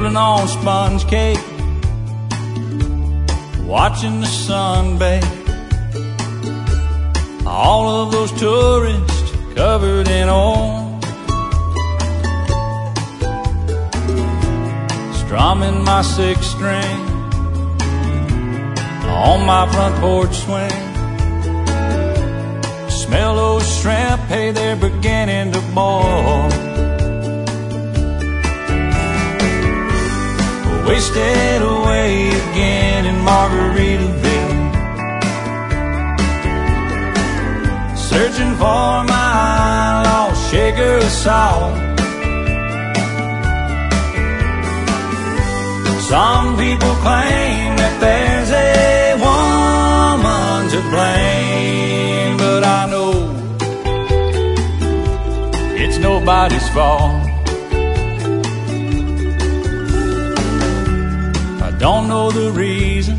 nibbling on sponge cake, watching the sun bake. All of those tourists covered in oil, strumming my sixth string on my front porch swing. Smell those shrimp, hey, they're beginning to boil. Wasted away again in Margaritaville, searching for my lost shaker of salt. Some people claim that there's a woman to blame, but I know it's nobody's fault. I don't know the reason,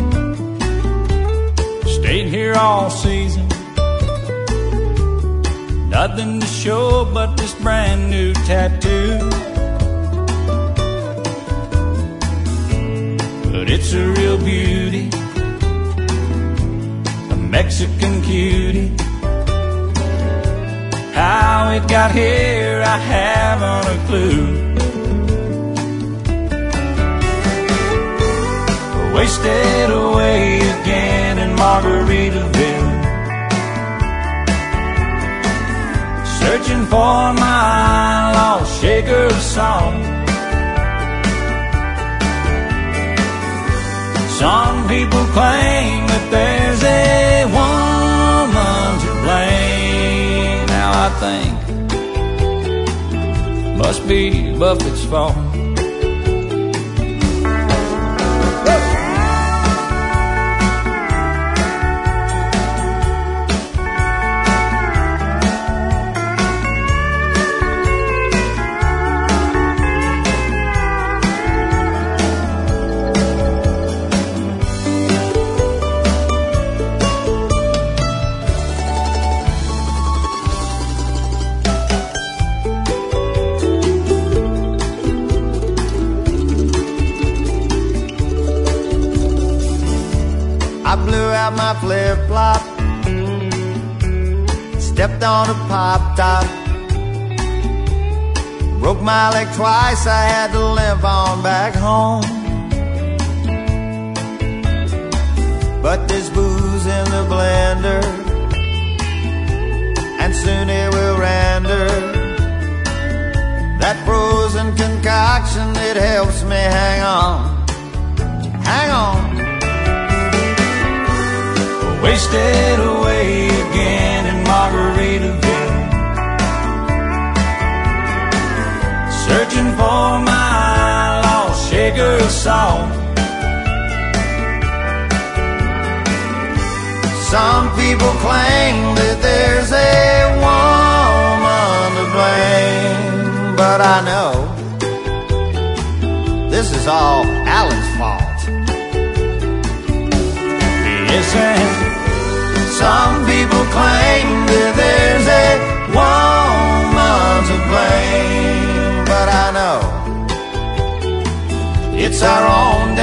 stayed here all season. Nothing to show but this brand new tattoo, but it's a real beauty, a Mexican cutie. How it got here, I haven't a clue. Wasted away again in Margaritaville, searching for my lost shaker of salt. Some people claim that there's a woman to blame. Now I think must be Buffett's fault. My flip-flop, stepped on a pop-top, broke my leg twice, I had to limp on back home. But there's booze in the blender, and soon it will render that frozen concoction. It helps me hang on, hang on. Wasted away again in Margaritaville, searching for my lost shaker of salt. Some people claim that there's a woman to blame, but I know this is all Alan's fault. Yes, and some people claim that there's a woman to blame, but I know it's our own